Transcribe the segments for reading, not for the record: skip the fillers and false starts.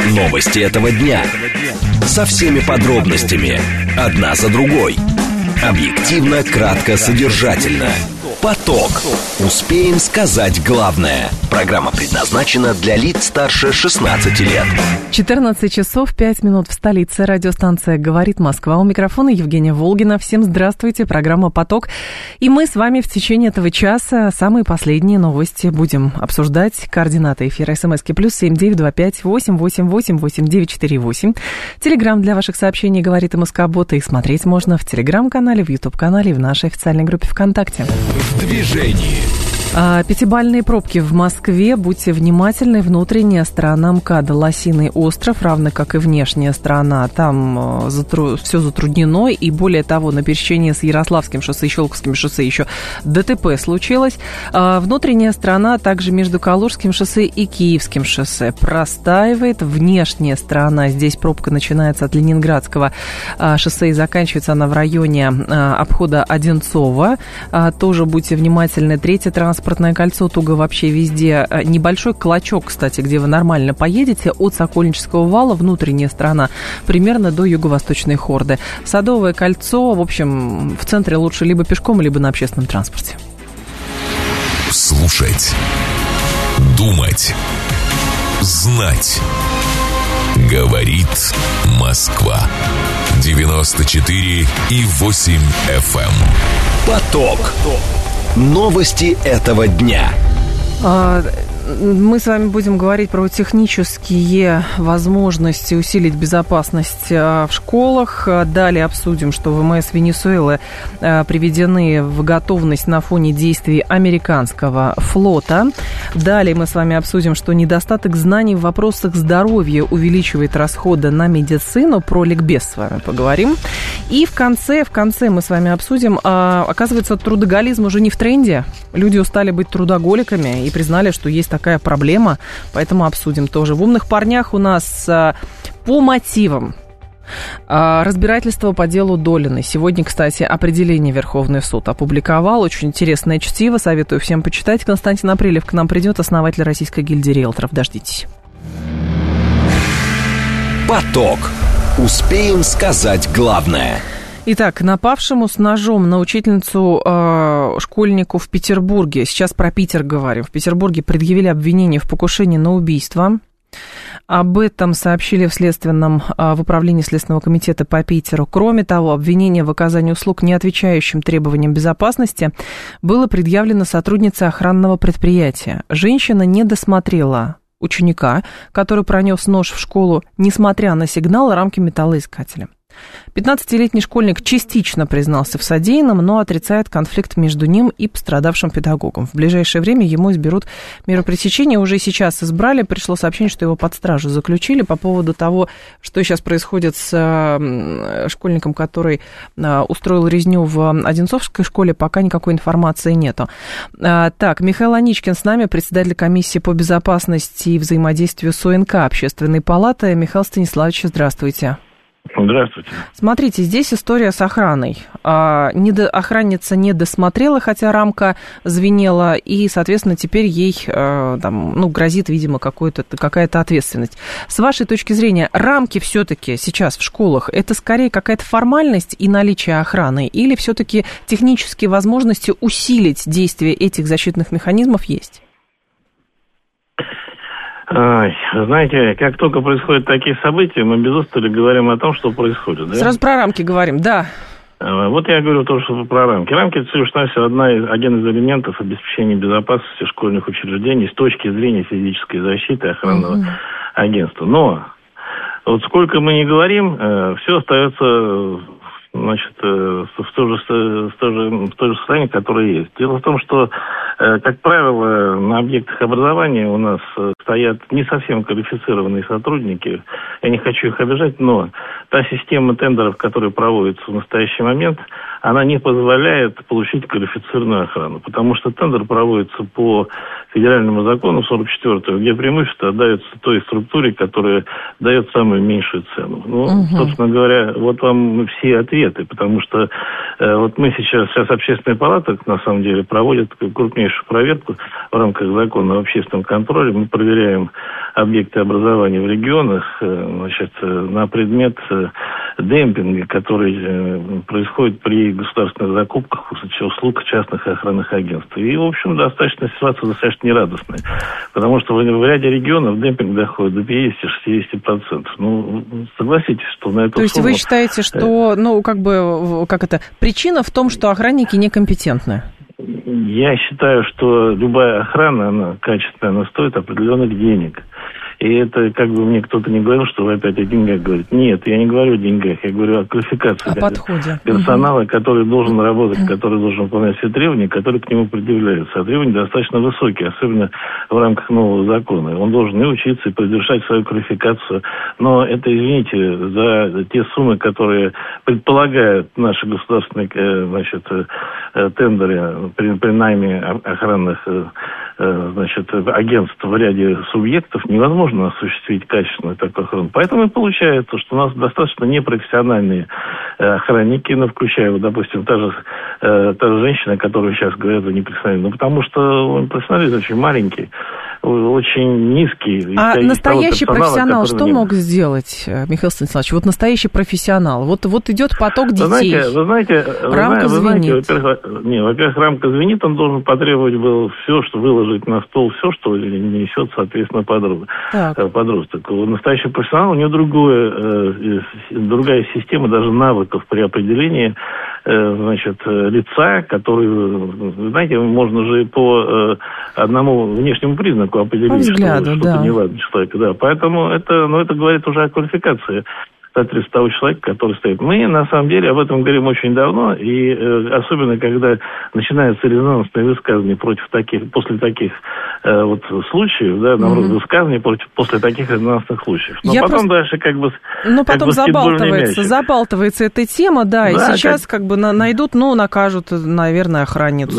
Новости этого дня. Со всеми подробностями. Одна за другой. Объективно, кратко, содержательно. Поток. Успеем сказать главное. Программа предназначена для лиц старше 16 лет. 14 часов 5 минут в столице. Радиостанция «Говорит Москва». У микрофона Евгения Волгина. Всем здравствуйте. Программа «Поток». И мы с вами в течение этого часа самые последние новости будем обсуждать. Координаты эфира. СМСки +7 925 888 8948. Телеграм для ваших сообщений «Говорит МСК-бот». И смотреть можно в Телеграм-канале, в Ютуб-канале и в нашей официальной группе ВКонтакте. В движении. Пятибалльные пробки в Москве. Будьте внимательны. Внутренняя сторона МКАДа Лосиный остров, равно как и внешняя сторона, там все затруднено. И более того, на пересечении с Ярославским шоссе и Щелковским шоссе еще ДТП случилось. Внутренняя сторона также между Калужским шоссе и Киевским шоссе простаивает. Внешняя сторона, здесь пробка начинается от Ленинградского шоссе и заканчивается она в районе обхода Одинцово. Тоже будьте внимательны. Третье транспортное кольцо туго вообще везде. Небольшой клочок, кстати, где вы нормально поедете, от Сокольнического вала, внутренняя сторона, примерно до Юго-Восточной Хорды. Садовое кольцо, в общем, в центре лучше либо пешком, либо на общественном транспорте. Слушать. Думать. Знать. Говорит Москва. 94,8 FM. Поток. Новости этого дня. Мы с вами будем говорить про технические возможности усилить безопасность в школах. Далее обсудим, что ВМС Венесуэлы приведены в готовность на фоне действий американского флота. Далее мы с вами обсудим, что недостаток знаний в вопросах здоровья увеличивает расходы на медицину. Про ликбез с вами поговорим. И в конце мы с вами обсудим, оказывается, трудоголизм уже не в тренде. Люди устали быть трудоголиками и признали, что есть такая проблема, поэтому обсудим тоже. В «Умных парнях» у нас по мотивам разбирательство по делу Долиной. Сегодня, кстати, определение Верховный суд опубликовал. Очень интересное чтиво, советую всем почитать. Константин Апрелев к нам придет, основатель Российской гильдии риэлторов. Дождитесь. Поток. Успеем сказать главное. Итак, напавшему с ножом на учительницу школьнику в Петербурге, сейчас про Питер говорим, в Петербурге предъявили обвинение в покушении на убийство. Об этом сообщили в управлении Следственного комитета по Питеру. Кроме того, обвинение в оказании услуг, не отвечающим требованиям безопасности, было предъявлено сотруднице охранного предприятия. Женщина не досмотрела ученика, который пронес нож в школу, несмотря на сигнал рамки металлоискателя. 15-летний школьник частично признался в содеянном, но отрицает конфликт между ним и пострадавшим педагогом. В ближайшее время ему изберут меру пресечения. Уже сейчас избрали. Пришло сообщение, что его под стражу заключили. По поводу того, что сейчас происходит с школьником, который устроил резню в Одинцовской школе, пока никакой информации нету. Так, Михаил Аничкин с нами, председатель комиссии по безопасности и взаимодействию с ОНК Общественной палаты. Михаил Станиславович, здравствуйте. Здравствуйте. Смотрите, здесь история с охраной. Охранница не досмотрела, хотя рамка звенела, и, соответственно, теперь ей грозит, видимо, какая-то ответственность. С вашей точки зрения, рамки все-таки сейчас в школах это скорее какая-то формальность и наличие охраны, или все-таки технические возможности усилить действие этих защитных механизмов есть? Знаете, как только происходят такие события, мы без устали говорим о том, что происходит. Да? Сразу про рамки говорим, да. Вот я говорю то, что про рамки. Рамки – это всего лишь один из элементов обеспечения безопасности школьных учреждений с точки зрения физической защиты охранного агентства. Но вот сколько мы ни говорим, все остается в то же состоянии, которое есть. Дело в том, что, как правило, на объектах образования у нас стоят не совсем квалифицированные сотрудники. Я не хочу их обижать, но та система тендеров, которая проводится в настоящий момент, она не позволяет получить квалифицированную охрану, потому что тендер проводится по федеральному закону 44-го, где преимущество отдается той структуре, которая дает самую меньшую цену. Собственно говоря, вот вам все ответы, потому что вот мы сейчас Общественная палата, на самом деле, проводит крупнейшую строжайшую проверку в рамках закона о общественном контроле. Мы проверяем объекты образования в регионах, значит, на предмет демпинга, который происходит при государственных закупках услуг частных охранных агентств. И, в общем, ситуация достаточно нерадостная, потому что в ряде регионов демпинг доходит до 50-60%. Ну, согласитесь, что на эту То есть сумму... вы считаете, что, причина в том, что охранники некомпетентны? Я считаю, что любая охрана, она качественная, она стоит определенных денег. И это, как бы мне кто-то не говорил, что вы опять о деньгах говорите. Нет, я не говорю о деньгах, я говорю о квалификации персонала, который должен работать, который должен выполнять все требования, которые к нему предъявляются. А требования достаточно высокие, особенно в рамках нового закона. Он должен и учиться, и поддержать свою квалификацию. Но это, извините, за те суммы, которые предполагают наши государственные, тендеры при найме охранных, агентств в ряде субъектов, невозможно осуществить качественную такую охрану. Поэтому и получается, что у нас достаточно непрофессиональные охранники, включая, допустим, та же женщина, которая сейчас говорят за непрофессиональную, потому что профессионализм очень маленький, очень низкий. А настоящий профессионал что мог сделать, Михаил Станиславович? Вот настоящий профессионал. Вот идет поток детей. Вы знаете, рамка звенит. Во-первых, рамка звенит, он должен потребовать было все, что выложить на стол, все, что несет, соответственно, подросток. Настоящий профессионал, у него другая система даже навыков при определении лица, который, знаете, можно же по одному внешнему признаку определить, что-то неладно человека. Да. Поэтому это говорит уже о квалификации того человека, который стоит. Мы, на самом деле, об этом говорим очень давно, и особенно, когда начинаются резонансные высказывания после таких случаев, высказывания после таких резонансных случаев. Но потом дальше потом забалтывается эта тема, да, и сейчас найдут, накажут, наверное, охранницу.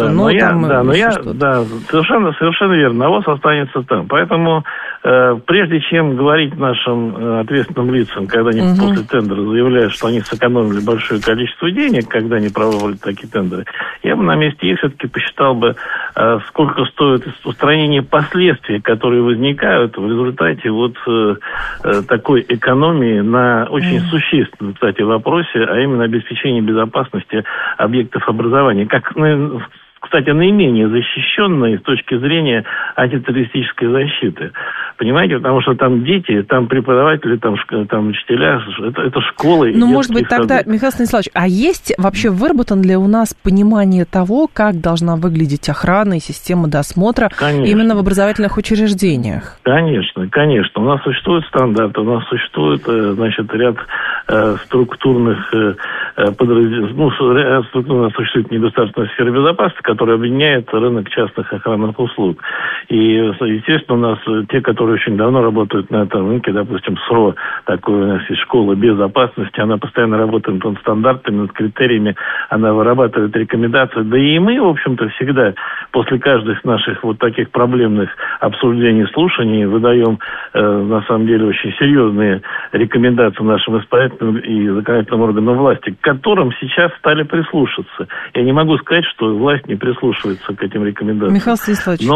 Совершенно верно, навоз останется там. Поэтому прежде чем говорить нашим ответственным лицам, когда они после тендера заявляют, что они сэкономили большое количество денег, когда они проводят такие тендеры, я бы на месте их все-таки посчитал бы, сколько стоит устранение последствий, которые возникают в результате такой экономии на очень существенном, кстати, вопросе, а именно обеспечении безопасности объектов образования. Кстати, наименее защищенные с точки зрения антитеррористической защиты. Понимаете, потому что там дети, там преподаватели, там учителя, это школы. Может быть, тогда, Михаил Станиславович, а есть вообще выработан ли у нас понимание того, как должна выглядеть охрана и система досмотра именно в образовательных учреждениях? Конечно. У нас существуют стандарты, у нас существует, ряд структурных подразделений, у нас существует негосударственная сфера безопасности, которая объединяет рынок частных охранных услуг. И, естественно, у нас те, которые очень давно работают на этом рынке, допустим, СРО, такой у нас есть школа безопасности, она постоянно работает над стандартами, над критериями, она вырабатывает рекомендации. Да и мы, в общем-то, всегда после каждых наших таких проблемных обсуждений, слушаний выдаем, на самом деле, очень серьезные рекомендации нашим исполнительным и законодательным органам власти, к которым сейчас стали прислушаться. Я не могу сказать, что власть не прислушивается к этим рекомендациям. Михаил Станиславович.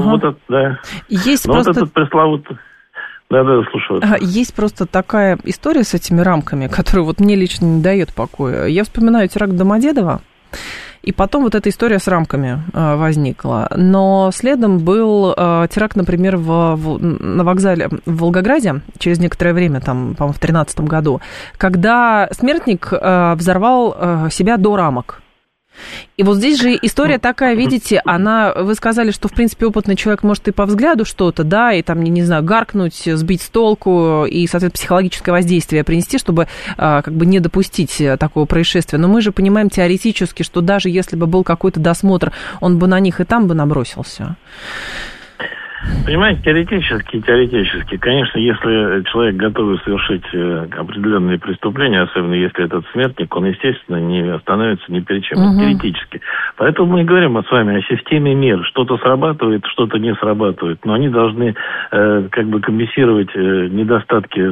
Этот пресловутый... слушаю. Есть просто такая история с этими рамками, которая мне лично не дает покоя. Я вспоминаю теракт Домодедово, и потом эта история с рамками возникла. Но следом был теракт, например, на вокзале в Волгограде через некоторое время, по-моему, в 2013 году, когда смертник взорвал себя до рамок. И здесь же история такая, видите, вы сказали, что, в принципе, опытный человек может и по взгляду что-то, да, и гаркнуть, сбить с толку и, соответственно, психологическое воздействие принести, чтобы не допустить такого происшествия. Но мы же понимаем теоретически, что даже если бы был какой-то досмотр, он бы на них и там бы набросился. Понимаете, теоретически, конечно, если человек готов совершить определенные преступления, особенно если этот смертник, он, естественно, не остановится ни перед чем, теоретически. Поэтому мы говорим с вами о системе мер. Что-то срабатывает, что-то не срабатывает, но они должны компенсировать недостатки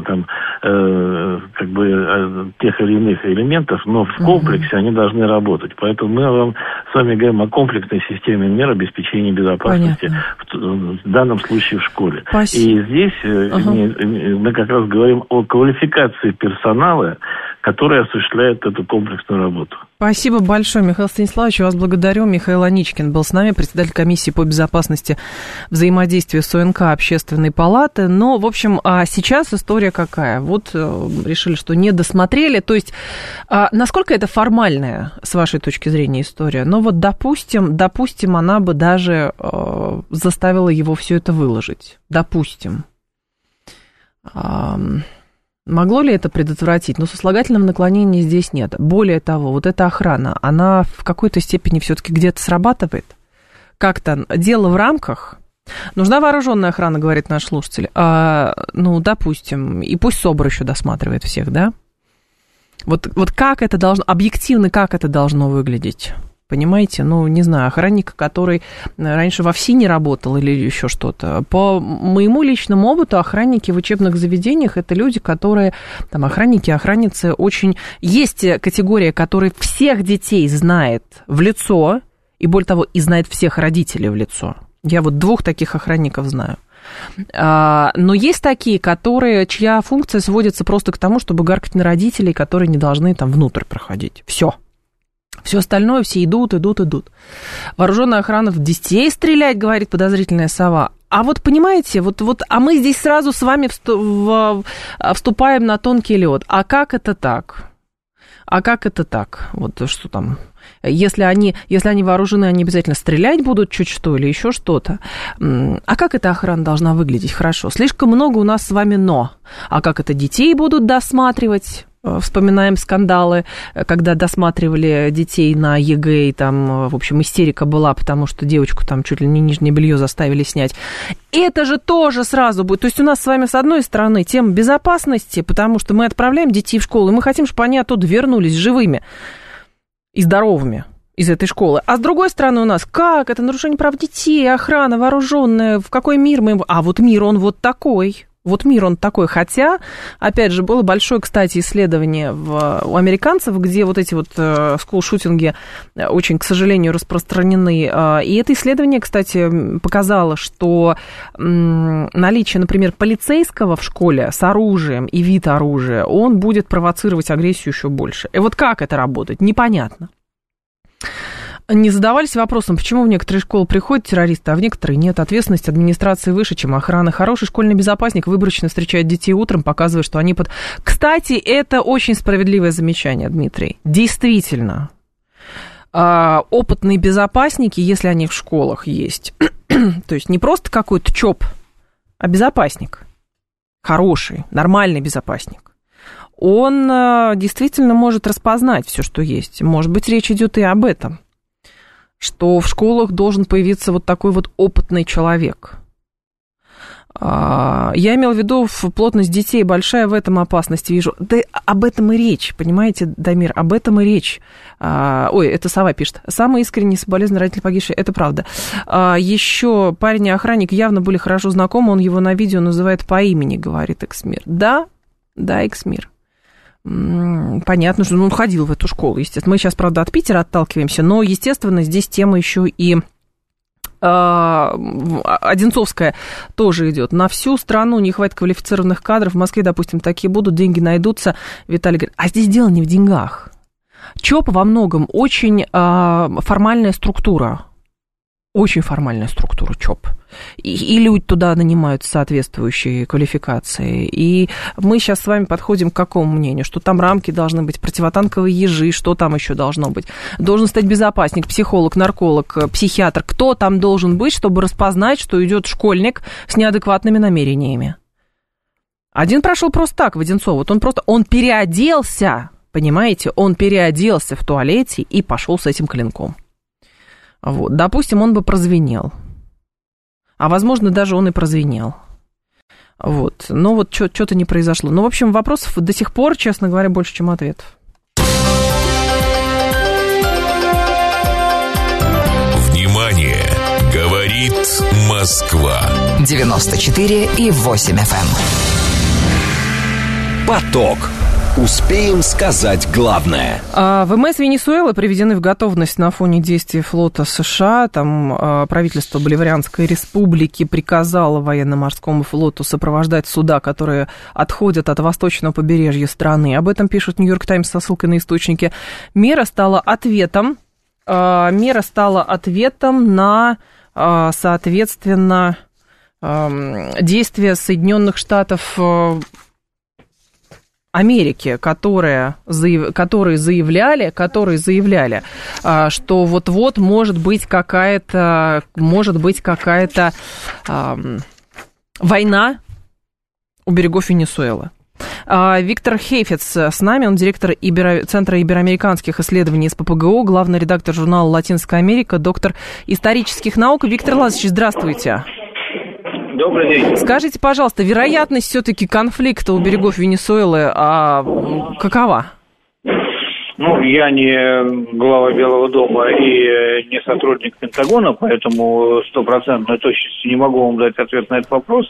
тех или иных элементов, но в комплексе они должны работать. Поэтому мы вам с вами говорим о комплексной системе мер обеспечения безопасности в данном случае в школе. Спасибо. И здесь мы как раз говорим о квалификации персонала, который осуществляет эту комплексную работу. Спасибо большое, Михаил Станиславович. Вас благодарю. Михаил Аничкин был с нами, председатель комиссии по безопасности взаимодействия с ОНК Общественной палаты. Но, в общем, сейчас история какая? Вот решили, что не досмотрели. То есть, насколько это формальная, с вашей точки зрения, история? Ну вот, допустим, она бы даже заставила его все это выложить. Допустим. Могло ли это предотвратить? Но сослагательного наклонения здесь нет. Более того, вот эта охрана, она в какой-то степени все-таки где-то срабатывает. Как-то дело в рамках. Нужна вооруженная охрана, говорит наш слушатель. Допустим, и пусть СОБР еще досматривает всех, да? Вот как это должно, объективно, как это должно выглядеть? Понимаете, не знаю, охранник, который раньше в ОФСИНе работал или еще что-то. По моему личному опыту, охранники в учебных заведениях – это люди, которые, охранники, охранницы, очень… Есть категория, которая всех детей знает в лицо, и более того, и знает всех родителей в лицо. Я вот 2 таких охранников знаю. Но есть такие, чья функция сводится просто к тому, чтобы гаркать на родителей, которые не должны внутрь проходить. Все остальное, все идут. Вооруженная охрана в детей стрелять, говорит подозрительная сова. А вот понимаете, а мы здесь сразу с вами вступаем на тонкий лед. А как это так? Вот что там? Если они вооружены, они обязательно стрелять будут чуть что или еще что-то. А как эта охрана должна выглядеть? Хорошо. Слишком много у нас с вами «но». А как это детей будут досматривать? Вспоминаем скандалы, когда досматривали детей на ЕГЭ, и в общем, истерика была, потому что девочку чуть ли не нижнее белье заставили снять. Это же тоже сразу будет. То есть у нас с вами, с одной стороны, тема безопасности, потому что мы отправляем детей в школу, и мы хотим, чтобы они оттуда вернулись живыми и здоровыми из этой школы. А с другой стороны у нас, как это нарушение прав детей, охрана вооруженная, в какой мир мы... А вот мир, он вот такой. Хотя, опять же, было большое, кстати, исследование у американцев, где вот эти скулшутинги очень, к сожалению, распространены. И это исследование, кстати, показало, что наличие, например, полицейского в школе с оружием и вид оружия, он будет провоцировать агрессию еще больше. И вот как это работает, непонятно. Не задавались вопросом, почему в некоторые школы приходят террористы, а в некоторые нет. Ответственность администрации выше, чем охраны. Хороший школьный безопасник выборочно встречает детей утром, показывая, что они под... Кстати, это очень справедливое замечание, Дмитрий. Действительно. Опытные безопасники, если они в школах есть, то есть не просто какой-то ЧОП, а безопасник. Хороший, нормальный безопасник. Он действительно может распознать все, что есть. Может быть, речь идет и об этом. Что в школах должен появиться вот такой вот опытный человек. Я имела в виду, плотность детей большая, в этом опасность вижу. Да об этом и речь, понимаете, Дамир, об этом и речь. Это Сова пишет. Самые искренние соболезнования родителей погибших, это правда. Еще парень и охранник явно были хорошо знакомы, он его на видео называет по имени, говорит Эксмир. Да, Эксмир. Понятно, что он ходил в эту школу, естественно. Мы сейчас, правда, от Питера отталкиваемся, но, естественно, здесь тема еще и Одинцовская тоже идет. На всю страну не хватит квалифицированных кадров. В Москве, допустим, такие будут, деньги найдутся. Виталий говорит, а здесь дело не в деньгах. ЧОП во многом очень формальная структура. Очень формальная структура ЧОП. И люди туда нанимают соответствующие квалификации. И мы сейчас с вами подходим к какому мнению? Что там рамки должны быть, противотанковые ежи, что там еще должно быть? Должен стать безопасник, психолог, нарколог, психиатр. Кто там должен быть, чтобы распознать, что идет школьник с неадекватными намерениями? Один прошел просто так в Одинцово. Он переоделся, понимаете? Он переоделся в туалете и пошел с этим клинком. Вот. Допустим, он бы прозвенел. А, возможно, даже он и прозвенел. Вот. Но вот что-то не произошло. Ну, в общем, вопросов до сих пор, честно говоря, больше, чем ответов. Внимание! Говорит Москва. 94,8 FM. Поток. Успеем сказать главное. ВМС Венесуэлы приведены в готовность на фоне действий флота США. Там правительство Боливарианской республики приказало военно-морскому флоту сопровождать суда, которые отходят от восточного побережья страны. Об этом пишет «Нью-Йорк Таймс» со ссылкой на источники. Мера стала ответом на, соответственно, действия Соединенных Штатов Америки, которые заявляли, что вот-вот может быть какая-то война у берегов Венесуэлы. Виктор Хейфец с нами, он директор Центра ибероамериканских исследований СППГУ, главный редактор журнала «Латинская Америка», доктор исторических наук. Виктор Лазаревич, здравствуйте. Добрый день. Скажите, пожалуйста, вероятность все-таки конфликта у берегов Венесуэлы какова? Ну, я не глава Белого дома и не сотрудник Пентагона, поэтому стопроцентной точностью не могу вам дать ответ на этот вопрос.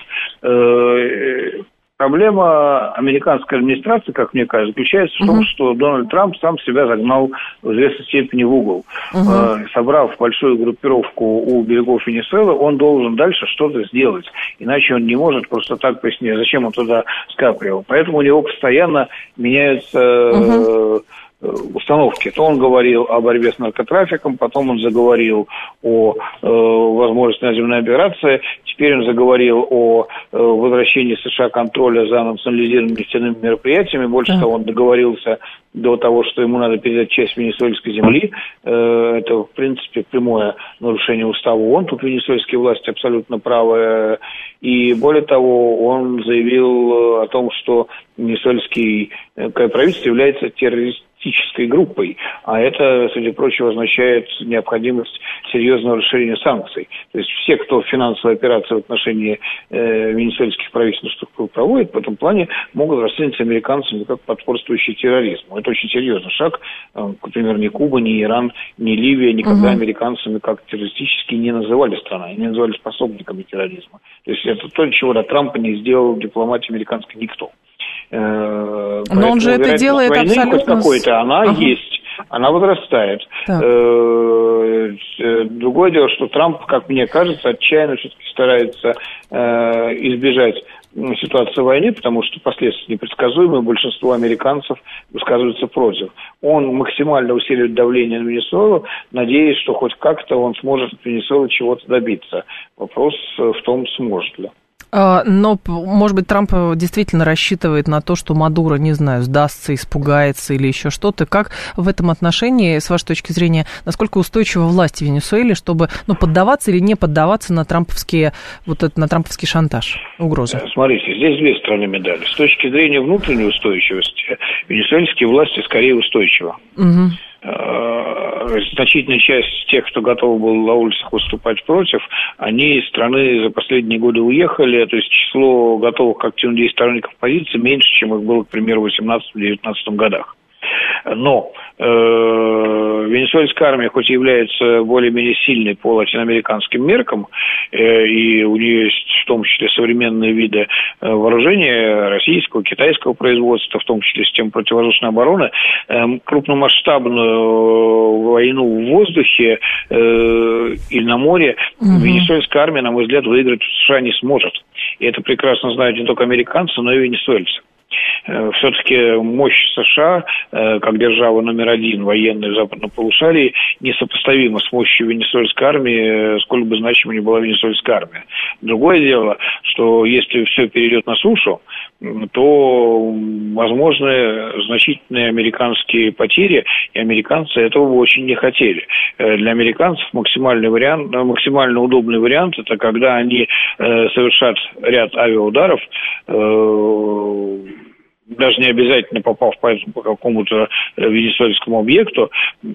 Проблема американской администрации, как мне кажется, заключается в том, что Дональд Трамп сам себя загнал в известной степени в угол. Собрав большую группировку у берегов Венесуэлы, он должен дальше что-то сделать. Иначе он не может просто так пояснить, зачем он туда скапливал. Поэтому у него постоянно меняются установки. То он говорил о борьбе с наркотрафиком, потом он заговорил о возможности наземной операции, теперь он заговорил о возвращении США контроля за национализированными нефтяными мероприятиями. Больше того, он договорился до того, что ему надо передать часть венесуэльской земли. Это, в принципе, прямое нарушение устава ООН. Тут венесуэльские власти абсолютно правы. И более того, он заявил о том, что венесуэльское правительство является террористической группой, а это, среди прочего, означает необходимость серьезного расширения санкций. То есть все, кто финансовые операции в отношении венесуэльских правительственных структур проводит, в этом плане могут расцениваться американцами как подпорствующий терроризму. Это очень серьезный шаг. Например, ни Куба, ни Иран, ни Ливия никогда американцами как террористически не называли страны, они не называли способниками терроризма. То есть это то, чего до Трампа не сделал в дипломатии амерой никто. Но он же это делает абсолютно... какой-то, она есть, она возрастает. Другое дело, что Трамп, как мне кажется, отчаянно все-таки старается избежать ситуации войны, потому что последствия непредсказуемые, большинство американцев высказываются против. Он максимально усиливает давление на Венесуэлу, надеясь, что хоть как-то он сможет от Венесуэлы чего-то добиться. Вопрос в том, сможет ли. Но, может быть, Трамп действительно рассчитывает на то, что Мадуро, не знаю, сдастся, испугается или еще что-то. Как в этом отношении, с вашей точки зрения, насколько устойчива власть в Венесуэле, чтобы поддаваться или не поддаваться на трамповский шантаж, угрозы? Смотрите, здесь две стороны медали. С точки зрения внутренней устойчивости, венесуэльские власти скорее устойчивы. Значительная часть тех, кто готов был на улицах выступать против, они из страны за последние годы уехали, то есть число готовых к активным действиям сторонников оппозиции меньше, чем их было, к примеру, в 18-19 годах. Но венесуэльская армия, хоть и является более-менее сильной по латиноамериканским меркам, и у нее есть в том числе современные виды вооружения российского, китайского производства, в том числе систем противовоздушной обороны, крупномасштабную войну в воздухе или на море венесуэльская армия, на мой взгляд, выиграть в США не сможет. И это прекрасно знают не только американцы, но и венесуэльцы. Все-таки мощь США, как держава номер один военной в западном полушарии, несопоставима с мощью венесуэльской армии, сколько бы значима ни была венесуэльская армия. Другое дело, что если все перейдет на сушу, то возможны значительные американские потери, и американцы этого бы очень не хотели. Для американцев максимально удобный вариант – это когда они совершат ряд авиаударов, даже не обязательно попав по какому-то венесуэльскому объекту,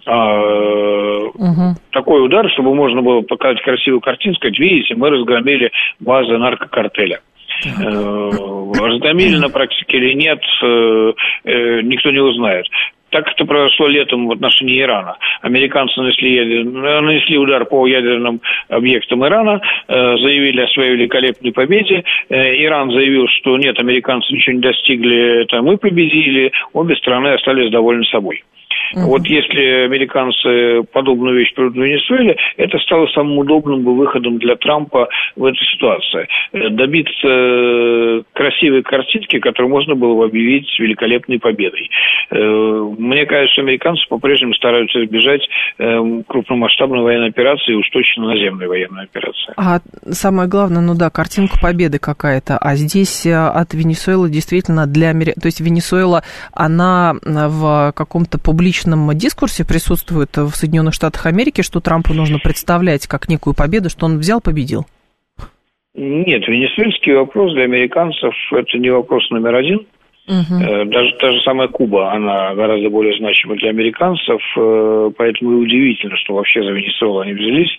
такой удар, чтобы можно было показать красивую картинку, сказать, видите, мы разгромили базы наркокартеля. Разгромили на практике или нет, никто не узнает. Так это произошло летом в отношении Ирана. Американцы нанесли удар по ядерным объектам Ирана, заявили о своей великолепной победе. Иран заявил, что нет, американцы ничего не достигли, это мы победили, обе страны остались довольны собой. Вот если американцы подобную вещь проведут в Венесуэле, это стало самым удобным выходом для Трампа в этой ситуации. Добиться красивой картинки, которую можно было бы объявить великолепной победой. Мне кажется, что американцы по-прежнему стараются избежать крупномасштабной военной операции, и уж точно наземной военной операции. А самое главное, картинка победы какая-то. А здесь от Венесуэлы действительно то есть Венесуэла, она в каком-то публичном дискурсе присутствует в Соединенных Штатах Америки, что Трампу нужно представлять как некую победу, что он взял, победил? Нет, венесуэльский вопрос для американцев – это не вопрос номер один. Даже та же самая Куба, она гораздо более значима для американцев, поэтому и удивительно, что вообще за Венесуэлу они взялись.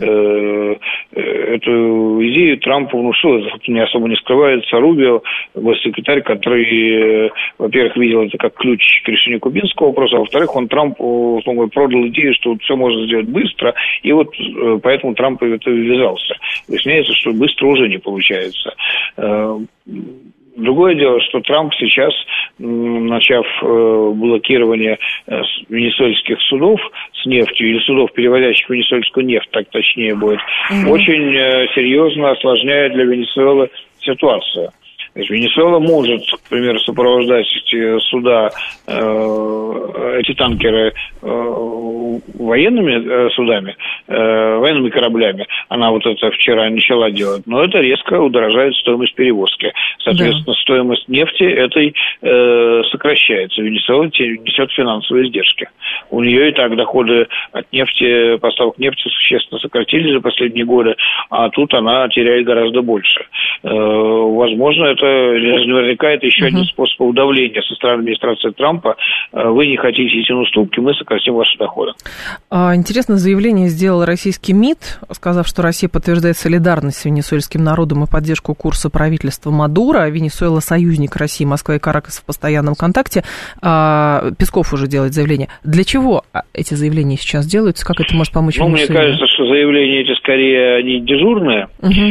Эту идею Трампу внушил, не особо не скрывается, Рубио, госсекретарь, который, во-первых, видел это как ключ к решению кубинского вопроса, а во-вторых, он Трампу продал идею, что все можно сделать быстро, и вот поэтому Трамп в это ввязался. Выясняется, что быстро уже не получается. Другое дело, что Трамп сейчас, начав блокирование венесуэльских судов с нефтью, или судов, перевозящих венесуэльскую нефть, так точнее будет, очень серьезно осложняет для Венесуэлы ситуацию. То есть Венесуэла может, к примеру, сопровождать эти суда, эти танкеры военными судами, военными кораблями. Она вот это вчера начала делать. Но это резко удорожает стоимость перевозки. Соответственно, стоимость нефти этой сокращается. Венесуэла несет финансовые издержки. У нее и так доходы от нефти, поставок нефти существенно сократились за последние годы, а тут она теряет гораздо больше. Возможно, это наверняка это еще один способ удавления со стороны администрации Трампа. Вы не хотите идти на уступки, мы сократим ваши доходы. Интересное заявление сделал российский МИД, сказав, что Россия подтверждает солидарность с венесуэльским народом и поддержку курса правительства Мадуро. Венесуэла союзник России, Москва и Каракас в постоянном контакте. Песков уже делает заявление. Для чего эти заявления сейчас делаются? Как это может помочь Венесуэле? Мне кажется, что заявления эти скорее они дежурные.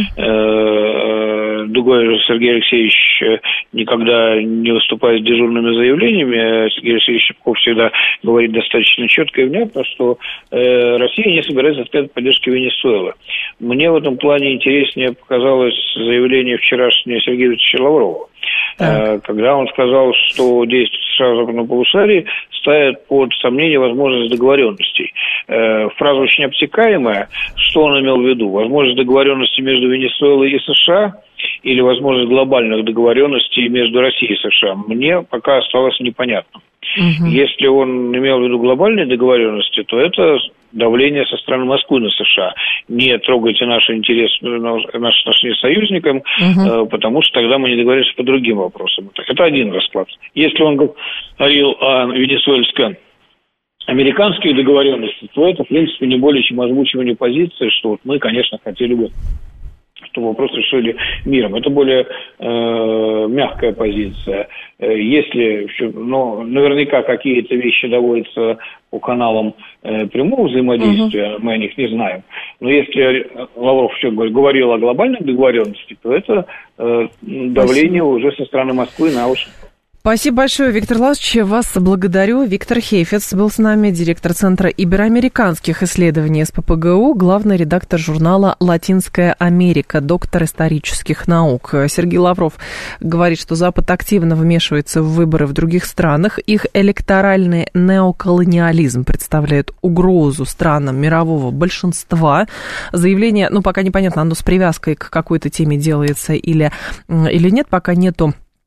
Другой же Сергей Алексеевич никогда не выступает с дежурными заявлениями. Сергей Алексеевич Шипков всегда говорит достаточно четко и внятно, что Россия не собирается отказать поддержки Венесуэлы. Мне в этом плане интереснее показалось заявление вчерашнее Сергея Викторовича Лаврова, когда он сказал, что действия США в западном полушарии ставят под сомнение возможность договоренностей. Фраза очень обтекаемая. Что он имел в виду? Возможность договоренности между Венесуэлой и США или возможность глобальных договоренностей между Россией и США? Мне пока осталось непонятным. Если он имел в виду глобальные договоренности, то это давление со стороны Москвы на США. Не трогайте наши интересы, наши отношения с союзником, потому что тогда мы не договоримся по другим вопросам. Это один расклад. Если он говорил о венесуэльско-американских договоренностях, то это, в принципе, не более чем озвучивание позиции, что вот мы, конечно, хотели бы, чтобы вопрос решили миром. Это более мягкая позиция. Если, наверняка какие-то вещи доводятся по каналам прямого взаимодействия, мы о них не знаем. Но если Лавров все говорил о глобальной договоренности, то это давление уже со стороны Москвы на Вашингтон. Спасибо большое, Виктор Лазаревич. Вас благодарю. Виктор Хейфец был с нами, директор Центра ибероамериканских исследований СПбГУ, главный редактор журнала «Латинская Америка», доктор исторических наук. Сергей Лавров говорит, что Запад активно вмешивается в выборы в других странах. Их электоральный неоколониализм представляет угрозу странам мирового большинства. Заявление, пока непонятно, оно с привязкой к какой-то теме делается или нет, пока нету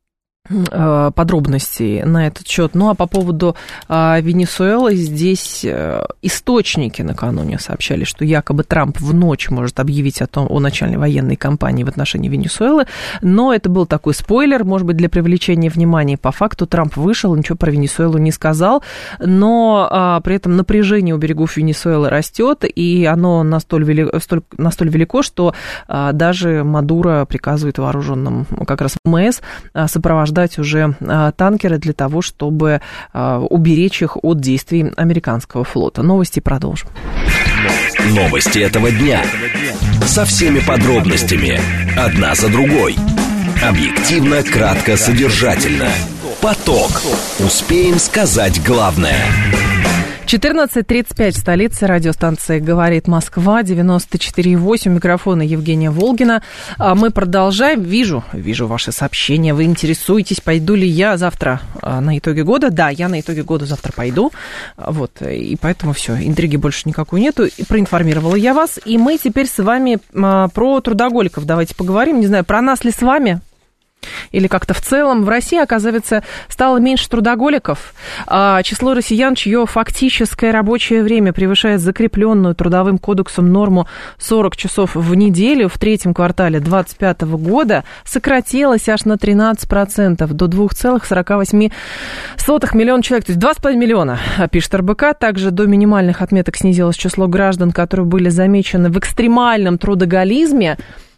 подробностей на этот счет. Ну, а по поводу Венесуэлы, здесь источники накануне сообщали, что якобы Трамп в ночь может объявить о начале военной кампании в отношении Венесуэлы, но это был такой спойлер, может быть, для привлечения внимания. По факту Трамп вышел, ничего про Венесуэлу не сказал, но при этом напряжение у берегов Венесуэлы растет, и оно настоль велико, что даже Мадуро приказывает вооруженным как раз ВМС сопровождать уже танкеры для того, чтобы уберечь их от действий американского флота. Новости продолжим. Новости этого дня. Со всеми подробностями. Одна за другой. Объективно, кратко, содержательно. Поток. Успеем сказать главное. 14:35 в столице, радиостанция «Говорит Москва», 94,8, микрофона Евгения Волгина. Мы продолжаем. Вижу ваши сообщения, вы интересуетесь, пойду ли я завтра на итоге года. Да, я на итоге года завтра пойду, вот, и поэтому все, интриги больше никакой нету. И проинформировала я вас, и мы теперь с вами про трудоголиков давайте поговорим. Не знаю, про нас ли с вами? Или как-то в целом в России, оказывается, стало меньше трудоголиков. Число россиян, чье фактическое рабочее время превышает закрепленную Трудовым кодексом норму 40 часов в неделю в третьем квартале 2025 года, сократилось аж на 13%, до 2,48 миллиона человек. То есть 2,5 миллиона, пишет РБК. Также до минимальных отметок снизилось число граждан, которые были замечены в экстремальном трудоголизме,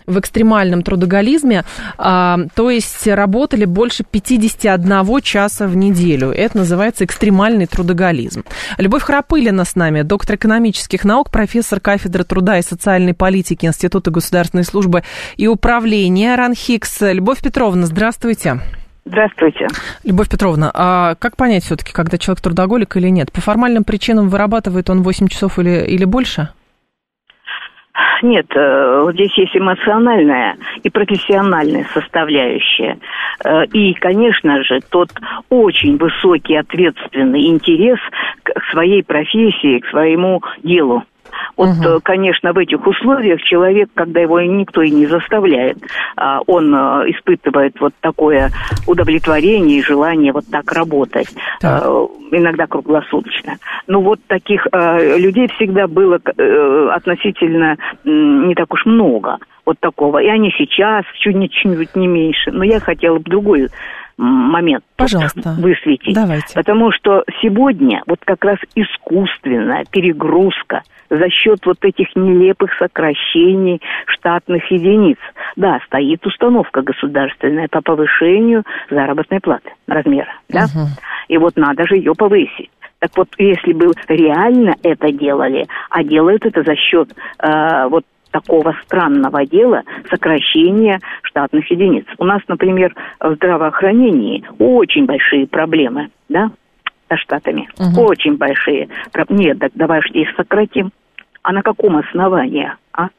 то есть работали больше 51 часа в неделю. Это называется экстремальный трудоголизм. Любовь Храпылина с нами, доктор экономических наук, профессор кафедры труда и социальной политики Института государственной службы и управления РАНХИКС. Любовь Петровна, здравствуйте. Здравствуйте. Любовь Петровна, а как понять все-таки, когда человек трудоголик или нет? По формальным причинам вырабатывает он 8 часов или больше? Нет, здесь есть эмоциональная и профессиональная составляющая. И, конечно же, тот очень высокий ответственный интерес к своей профессии, к своему делу. Вот, конечно, в этих условиях человек, когда его никто и не заставляет, он испытывает вот такое удовлетворение и желание вот так работать, иногда круглосуточно. Но вот таких людей всегда было относительно не так уж много, вот такого. И они сейчас чуть-чуть не меньше. Но я хотела бы другой момент высветить. Давайте. Потому что сегодня вот как раз искусственная перегрузка за счет вот этих нелепых сокращений штатных единиц. Да, стоит установка государственная по повышению заработной платы, размера, да? И вот надо же ее повысить. Так вот, если бы реально это делали, а делают это за счет вот такого странного дела сокращения штатных единиц. У нас, например, в здравоохранении очень большие проблемы, да, со штатами. Очень большие. Нет, так давай же их сократим. А на каком основании?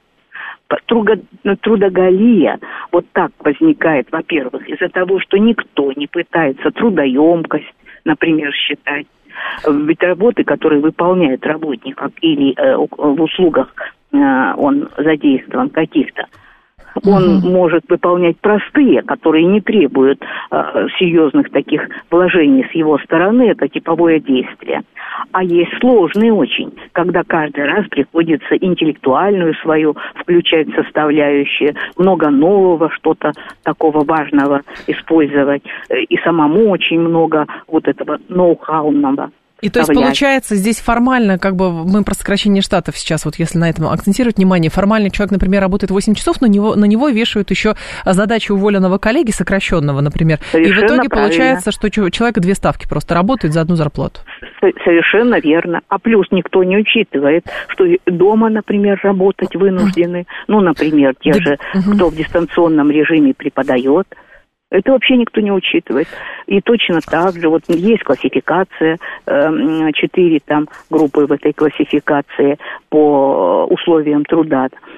Трудоголия вот так возникает, во-первых, из-за того, что никто не пытается трудоемкость, например, считать. Ведь работы, которые выполняет работник или в услугах он задействован каких-то, он может выполнять простые, которые не требуют серьезных таких вложений с его стороны, это типовое действие. А есть сложные очень, когда каждый раз приходится интеллектуальную свою включать составляющую, много нового, что-то такого важного использовать, и самому очень много вот этого ноу-хауного. И то есть, получается, здесь формально, как бы мы про сокращение штатов сейчас, вот если на этом акцентировать внимание, формально человек, например, работает 8 часов, на него вешают еще задачи уволенного коллеги, сокращенного, например. Совершенно и в итоге правильно. Получается, что человек 2 ставки просто работает за одну зарплату. Совершенно верно. А плюс никто не учитывает, что дома, например, работать вынуждены. Ну, например, те же, кто в дистанционном режиме преподает. Это вообще никто не учитывает. И точно так же, вот есть классификация, 4 там группы в этой классификации по условиям труда.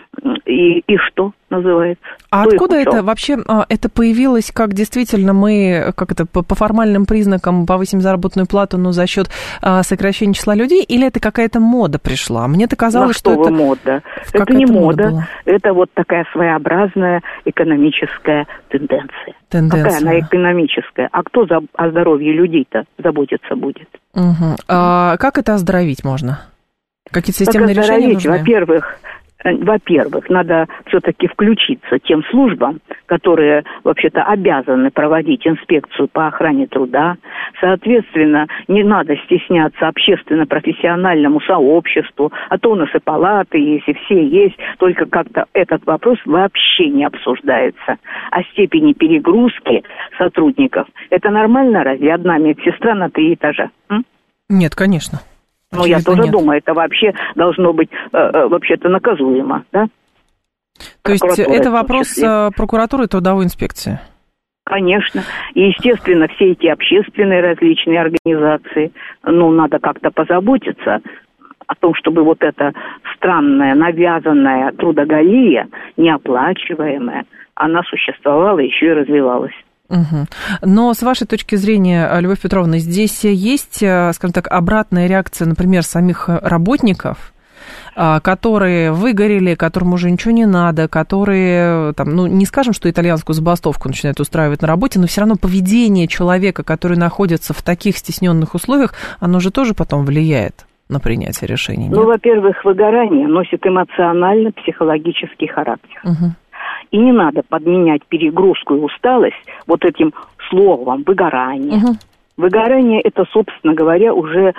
И что называется? А откуда это вообще, это появилось, как действительно мы, как это, по формальным признакам повысим заработную плату, но за счет сокращения числа людей, или это какая-то мода пришла? Мне-то казалось, что это... мода? Это не мода, это вот такая своеобразная экономическая тенденция. Какая она экономическая? А кто о здоровье людей-то заботиться будет? Угу. А как это оздоровить можно? Какие-то системные решения нужны? Во-первых, надо все-таки включиться тем службам, которые вообще-то обязаны проводить инспекцию по охране труда. Соответственно, не надо стесняться общественно-профессиональному сообществу, а то у нас и палаты есть, и все есть, только как-то этот вопрос вообще не обсуждается. О степени перегрузки сотрудников, это нормально разве? Одна медсестра на 3 этажа? Нет, конечно. Ну, я тоже думаю, это вообще должно быть вообще-то наказуемо, да? То есть это вопрос прокуратуры и трудовой инспекции? Конечно. И, естественно, все эти общественные различные организации, надо как-то позаботиться о том, чтобы вот эта странная, навязанная трудоголия, неоплачиваемая, она существовала еще и развивалась. Угу. Но с вашей точки зрения, Любовь Петровна, здесь есть, скажем так, обратная реакция, например, самих работников, которые выгорели, которым уже ничего не надо, которые, там, не скажем, что итальянскую забастовку начинают устраивать на работе, но все равно поведение человека, который находится в таких стесненных условиях, оно же тоже потом влияет на принятие решений. Нет? Во-первых, выгорание носит эмоционально-психологический характер. Угу. И не надо подменять перегрузку и усталость вот этим словом выгорание. Угу. Выгорание – это, собственно говоря, уже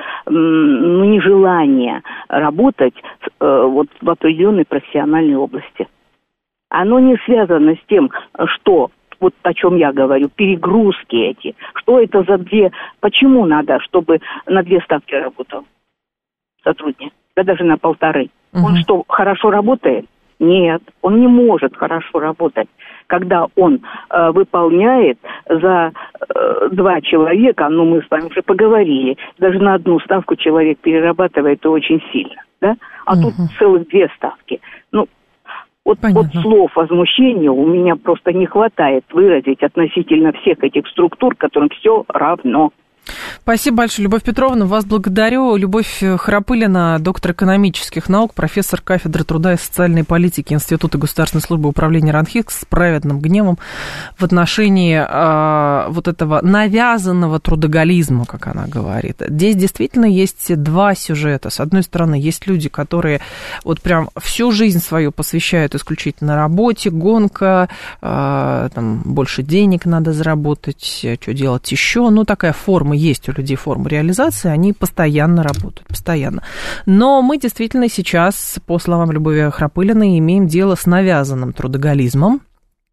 нежелание работать вот в определенной профессиональной области. Оно не связано с тем, что, вот о чем я говорю, перегрузки эти. Что это за почему надо, чтобы на 2 ставки работал сотрудник, да даже на 1,5. Угу. Он что, хорошо работает? Нет, он не может хорошо работать, когда он выполняет за 2 человека, мы с вами уже поговорили, даже на 1 ставку человек перерабатывает очень сильно, да? А тут целых 2 ставки. Вот слов возмущения у меня просто не хватает выразить относительно всех этих структур, которым все равно. Спасибо большое, Любовь Петровна. Вас благодарю. Любовь Храпылина, доктор экономических наук, профессор кафедры труда и социальной политики Института государственной службы управления РАНХИКС, с праведным гневом в отношении вот этого навязанного трудоголизма, как она говорит. Здесь действительно есть 2 сюжета. С одной стороны, есть люди, которые вот прям всю жизнь свою посвящают исключительно работе, гонка, там больше денег надо заработать, что делать еще. Такая форма есть у людей, форма реализации, они постоянно работают, постоянно. Но мы действительно сейчас, по словам Любови Храпылиной, имеем дело с навязанным трудоголизмом,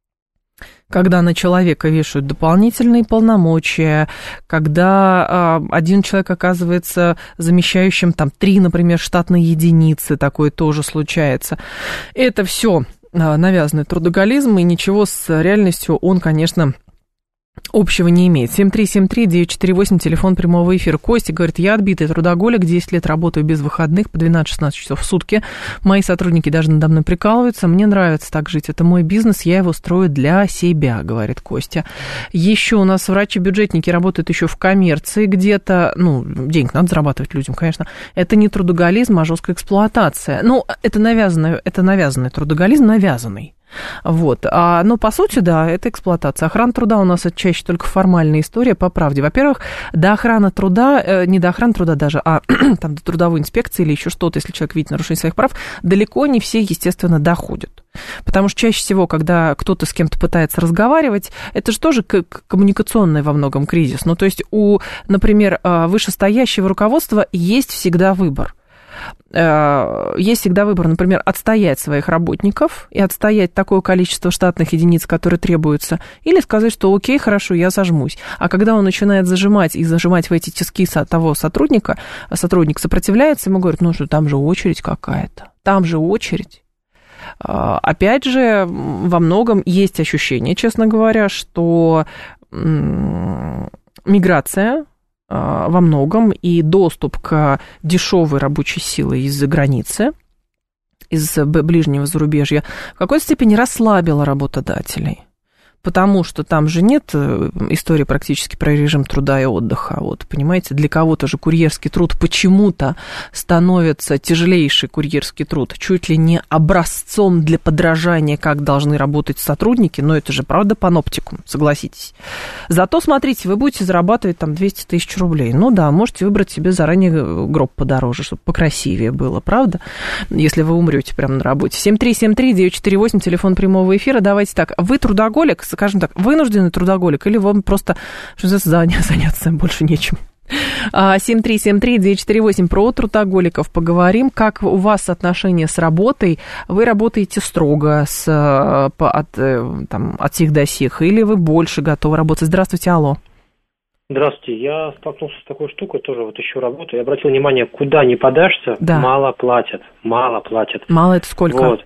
когда на человека вешают дополнительные полномочия, когда один человек оказывается замещающим 3, например, штатные единицы, такое тоже случается. Это все навязанный трудоголизм, и ничего с реальностью он, конечно, общего не имеет. 7373948, телефон прямого эфира. Костя говорит, я отбитый трудоголик, 10 лет работаю без выходных, по 12-16 часов в сутки. Мои сотрудники даже надо мной прикалываются. Мне нравится так жить. Это мой бизнес, я его строю для себя, говорит Костя. Еще у нас врачи-бюджетники работают еще в коммерции где-то. Денег надо зарабатывать людям, конечно. Это не трудоголизм, а жесткая эксплуатация. Это навязанный трудоголизм, навязанный. Но по сути, да, это эксплуатация. Охрана труда у нас это чаще только формальная история, по правде. Во-первых, до охраны труда, не до охраны труда даже, а до трудовой инспекции или еще что-то, если человек видит нарушение своих прав, далеко не все, естественно, доходят. Потому что чаще всего, когда кто-то с кем-то пытается разговаривать, это же тоже коммуникационный во многом кризис. То есть у, например, вышестоящего руководства есть всегда выбор. Есть всегда выбор, например, отстоять своих работников и отстоять такое количество штатных единиц, которые требуются, или сказать, что окей, хорошо, я зажмусь. А когда он начинает зажимать в эти тиски того сотрудника, сотрудник сопротивляется, ему говорят, что там же очередь какая-то, там же очередь. Опять же, во многом есть ощущение, честно говоря, что миграция во многом и доступ к дешевой рабочей силе из-за границы из ближнего зарубежья в какой-то степени расслабила работодателей. Потому что там же нет истории практически про режим труда и отдыха. Вот, понимаете, для кого-то же курьерский труд почему-то становится тяжелейший курьерский труд, чуть ли не образцом для подражания, как должны работать сотрудники, но это же правда паноптикум, согласитесь. Зато, смотрите, вы будете зарабатывать там 200 тысяч рублей. Ну да, можете выбрать себе заранее гроб подороже, чтобы покрасивее было, правда? Если вы умрете прямо на работе. 7373948, телефон прямого эфира. Давайте так, вы трудоголик, скажем так, вынужденный трудоголик, или вам просто, что называется, заняться больше нечем? 7373948, про трудоголиков поговорим. Как у вас отношения с работой? Вы работаете строго от сих до сих, или вы больше готовы работать? Здравствуйте, алло. Здравствуйте, я столкнулся с такой штукой, тоже вот ищу работу. Я обратил внимание, куда не подашься, да. Мало платят. Мало это сколько? Вот.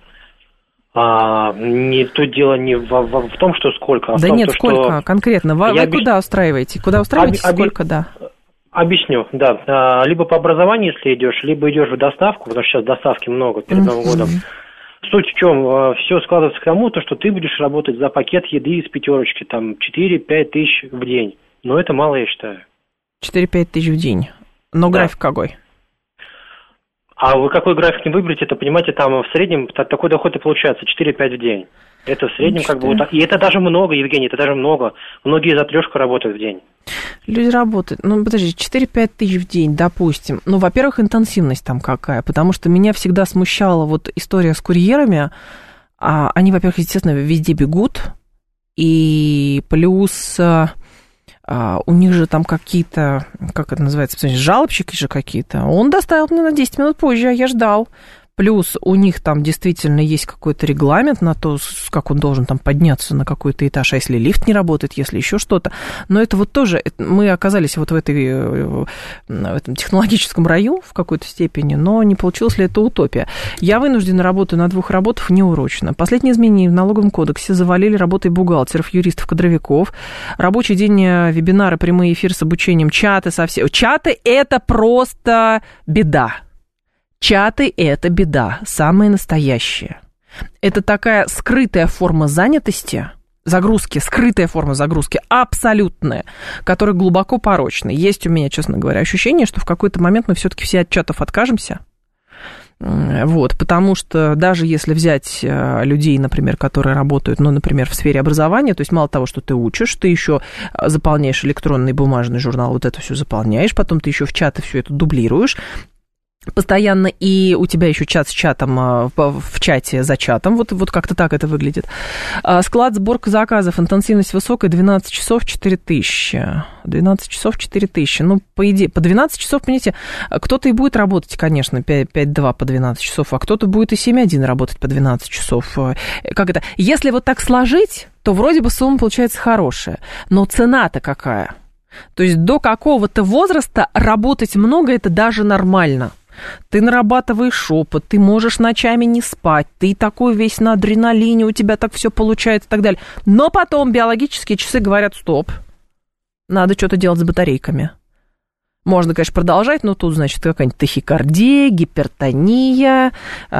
Тут дело не в том, что сколько, а да в том, нет, то, сколько что... конкретно? Вы куда устраиваете? Куда устраиваетесь, сколько, да? Объясню, да. Либо по образованию, если идешь, либо идешь в доставку, потому что сейчас доставки много перед Новым годом. Суть в чем? Все складывается к тому, что ты будешь работать за пакет еды из пятерочки, там, 4-5 тысяч в день. Но это мало, я считаю. 4-5 тысяч в день. Но да. График какой? А вы какой график не выберете, это, понимаете, там в среднем такой доход и получается 4-5 в день. Это в среднем 4. как бы вот так. И это даже много, Евгений, это даже много. Многие за 3 работают в день. Люди работают. Ну, подожди, 4-5 тысяч в день, допустим. Ну, во-первых, интенсивность там какая, потому что меня всегда смущала вот история с курьерами. Они, во-первых, естественно, везде бегут, и плюс... у них же там какие-то, как это называется, жалобщики же какие-то. Он доставил мне на 10 минут позже, а я ждал. Плюс у них там действительно есть какой-то регламент на то, как он должен там подняться на какой-то этаж, а если лифт не работает, если еще что-то. Но это вот тоже, мы оказались вот в этом технологическом раю в какой-то степени, но не получилось ли это утопия. Я вынуждена работаю на 2 работах неурочно. Последние изменения в налоговом кодексе завалили работой бухгалтеров, юристов, кадровиков. Рабочий день, вебинары, прямые эфиры с обучением, чаты совсем. Чаты – это просто беда. Чаты – это беда, самая настоящая. Это такая скрытая форма занятости, загрузки, скрытая форма загрузки, абсолютная, которая глубоко порочна. Есть у меня, честно говоря, ощущение, что в какой-то момент мы все-таки все от чатов откажемся. Вот, потому что даже если взять людей, например, которые работают, ну, например, в сфере образования, то есть мало того, что ты учишь, ты еще заполняешь электронный бумажный журнал, вот это все заполняешь, потом ты еще в чаты все это дублируешь, постоянно, и у тебя еще чат с чатом, в чате за чатом, вот как-то так это выглядит. Склад, сборка заказов, интенсивность высокая, 12 часов 4 тысячи. 12 часов 4 тысячи. Ну, по идее, по 12 часов, понимаете, кто-то и будет работать, конечно, 5-2 по 12 часов, а кто-то будет и 7-1 работать по 12 часов. Как это? Если вот так сложить, то вроде бы сумма получается хорошая, но цена-то какая? То есть до какого-то возраста работать много – это даже нормально. Ты нарабатываешь опыт, ты можешь ночами не спать, ты такой весь на адреналине, у тебя так все получается и так далее. Но потом биологические часы говорят: стоп, надо что-то делать с батарейками. Можно, конечно, продолжать, но тут, значит, какая-нибудь тахикардия, гипертония,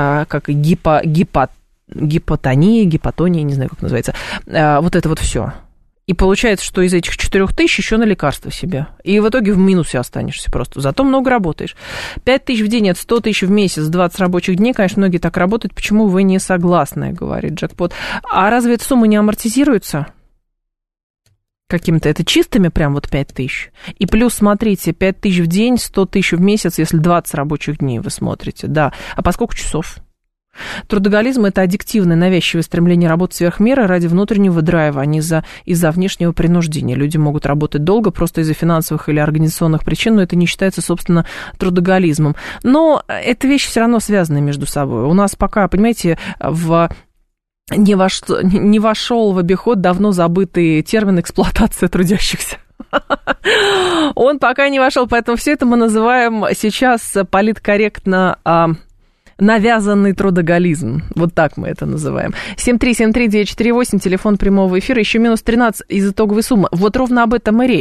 гипотония, не знаю, как называется. Вот это вот все. И получается, что из этих 4 тысяч еще на лекарства себе. И в итоге в минусе останешься просто. Зато много работаешь. 5 тысяч в день – это 100 тысяч в месяц, 20 рабочих дней. Конечно, многие так работают. Почему вы не согласны, говорит Джекпот. А разве эта сумма не амортизируется? Какими-то это чистыми прям вот 5 тысяч. И плюс, смотрите, 5 тысяч в день, 100 тысяч в месяц, если 20 рабочих дней вы смотрите. Да. А по сколько часов? Трудоголизм – это аддиктивное, навязчивое стремление работать сверх меры ради внутреннего драйва, а не из-за внешнего принуждения. Люди могут работать долго просто из-за финансовых или организационных причин, но это не считается, собственно, трудоголизмом. Но эти вещи все равно связаны между собой. У нас пока, понимаете, не вошел в обиход давно забытый термин «эксплуатация трудящихся». Он пока не вошел, поэтому все это мы называем сейчас политкорректно навязанный трудоголизм. Вот так мы это называем. 7373948, телефон прямого эфира, еще минус 13 из итоговой суммы. Вот ровно об этом и речь.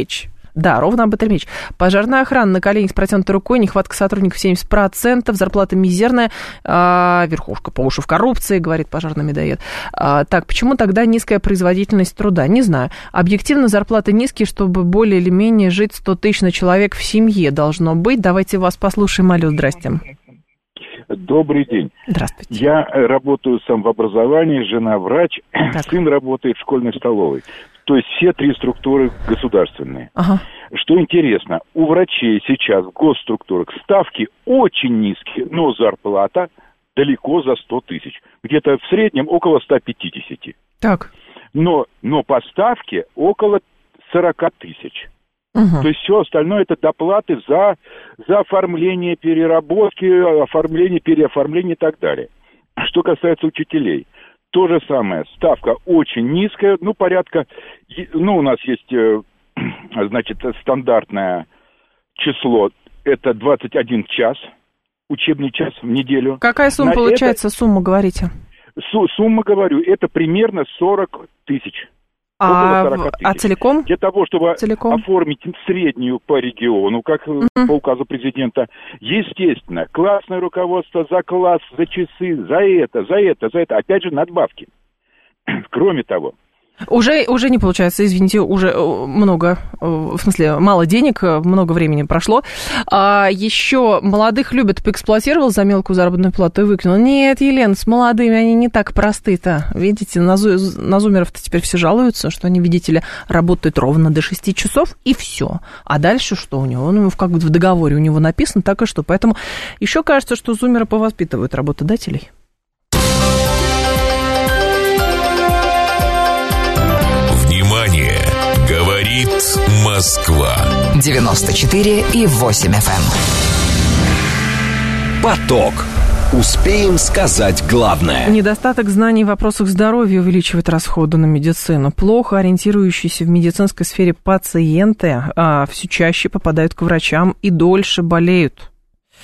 Да, ровно об этом речь. Пожарная охрана на коленях с протянутой рукой, нехватка сотрудников 70%, зарплата мизерная, верхушка по уши в коррупции, говорит пожарный медоед. Так, почему тогда низкая производительность труда? Не знаю. Объективно зарплаты низкие, чтобы более или менее жить 100 тысяч на человек в семье должно быть. Давайте вас послушаем. Алло, здрасте. Добрый день. Здравствуйте. Я работаю сам в образовании, жена врач, сын работает в школьной столовой. То есть все 3 структуры государственные. Ага. Что интересно, у врачей сейчас в госструктурах ставки очень низкие, но зарплата далеко за 100 тысяч. Где-то в среднем около 150. Так. Но по ставке около 40 тысяч. Угу. То есть все остальное это доплаты за оформление переработки, оформление, переоформление и так далее. Что касается учителей, то же самое. Ставка очень низкая, порядка, у нас есть, значит, стандартное число, это 21 час, учебный час в неделю. Какая сумма получается, сумма, говорите? Сумма, говорю, это примерно 40 тысяч. А целиком? Для того, чтобы оформить среднюю по региону, как по указу президента, естественно, классное руководство за класс, за часы, за это. Опять же, надбавки. Кроме того... Уже не получается, извините, уже много, в смысле, мало денег, много времени прошло. А еще молодых любят, поэксплуатировал за мелкую заработную плату и выкинул. Нет, Елена, с молодыми они не так просты-то. Видите, на зумеров-то теперь все жалуются, что они, видите ли, работают ровно до 6 часов, и все. А дальше что у него? Как бы в договоре у него написано, так и что. Поэтому еще кажется, что зумеры повоспитывают работодателей. Говорит Москва. 94,8 FM. Поток. Успеем сказать главное. Недостаток знаний в вопросах здоровья увеличивает расходы на медицину. Плохо ориентирующиеся в медицинской сфере пациенты все чаще попадают к врачам и дольше болеют.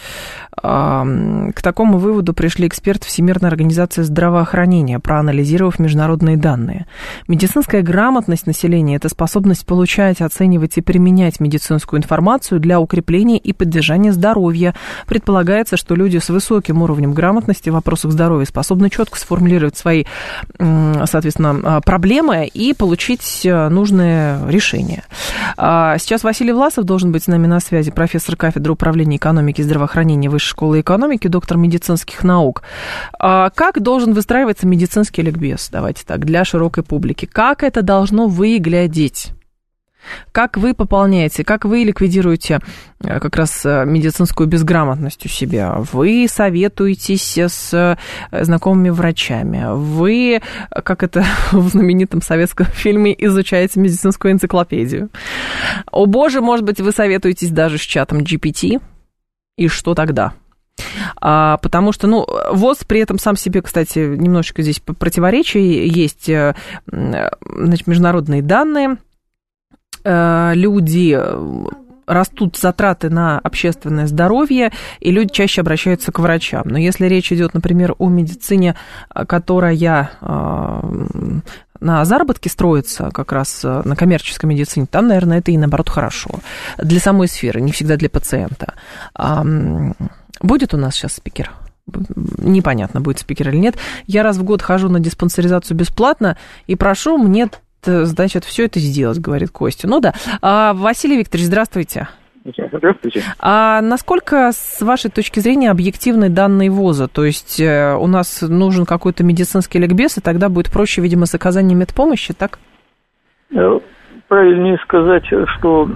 К такому выводу пришли эксперты Всемирной организации здравоохранения, проанализировав международные данные. Медицинская грамотность населения – это способность получать, оценивать и применять медицинскую информацию для укрепления и поддержания здоровья. Предполагается, что люди с высоким уровнем грамотности в вопросах здоровья способны четко сформулировать свои, соответственно, проблемы и получить нужные решения. Сейчас Василий Власов должен быть с нами на связи, профессор кафедры управления экономики и здравоохранения Высшей школы экономики, доктор медицинских наук. Как должен выстраиваться медицинский ликбез, давайте так, для широкой публики? Как это должно выглядеть? Как вы пополняете, как вы ликвидируете как раз медицинскую безграмотность у себя? Вы советуетесь с знакомыми врачами. Вы, как это в знаменитом советском фильме, изучаете медицинскую энциклопедию. О боже, может быть, вы советуетесь даже с чатом GPT? И что тогда? Потому что, ВОЗ при этом сам себе, кстати, немножечко здесь противоречий. Есть, значит, международные данные. Люди, растут затраты на общественное здоровье, и люди чаще обращаются к врачам. Но если речь идет, например, о медицине, которая на заработке строится, как раз на коммерческой медицине, там, наверное, это и, наоборот, хорошо. Для самой сферы, не всегда для пациента. Будет у нас сейчас спикер? Непонятно, будет спикер или нет. Я раз в год хожу на диспансеризацию бесплатно и прошу мне, значит, все это сделать, говорит Костя. Ну да. Василий Викторович, здравствуйте. Здравствуйте. Насколько, с вашей точки зрения, объективны данные ВОЗа? То есть у нас нужен какой-то медицинский ликбез, и тогда будет проще, видимо, с оказанием медпомощи, так? Правильнее сказать, что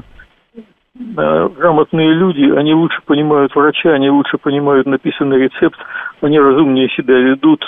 грамотные люди, они лучше понимают врача, они лучше понимают написанный рецепт, они разумнее себя ведут.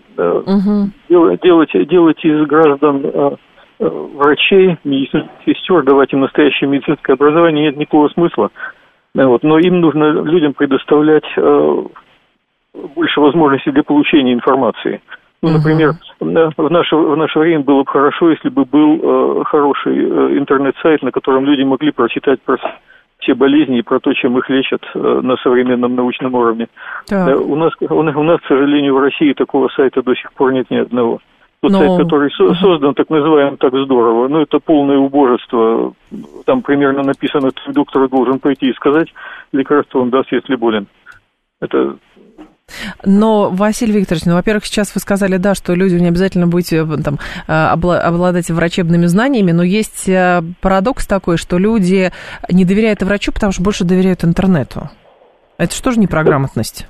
Делать из граждан врачей, медицинских сестер, давать им настоящее медицинское образование нет никакого смысла. Но им нужно людям предоставлять больше возможностей для получения информации. Например, в наше время было бы хорошо, если бы был хороший интернет-сайт, на котором люди могли прочитать про все болезни и про то, чем их лечат на современном научном уровне. У нас, к сожалению, в России такого сайта до сих пор нет ни одного. Тот сайт, который создан, так называемый «Так здорово», ну, это полное убожество. Там примерно написано, что доктор должен пойти и сказать, лекарство он даст, если болен. Это... Но, Василий Викторович, ну, во-первых, сейчас вы сказали, да, что люди не обязательно будете там, обладать врачебными знаниями, но есть парадокс такой, что люди не доверяют врачу, потому что больше доверяют интернету. Это что же не про грамотность?